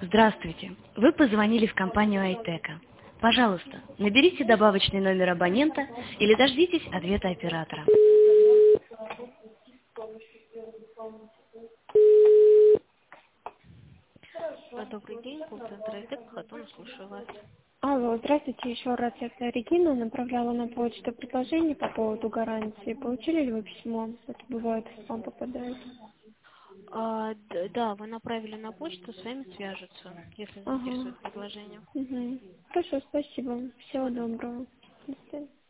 Здравствуйте. Вы позвонили в компанию Айтека. Пожалуйста, наберите добавочный номер абонента или дождитесь ответа оператора. Добрый день, колл-центр Айтек, Хатон, слушаю вас. Алло, здравствуйте еще раз. Это Регина направляла на почту предложение по поводу гарантии. Получили ли вы письмо? Это бывает, в спам попадает. Да, вы направили на почту, с вами свяжутся, если Ага. заинтересует предложение. Угу. Хорошо, спасибо. Всего доброго. До свидания.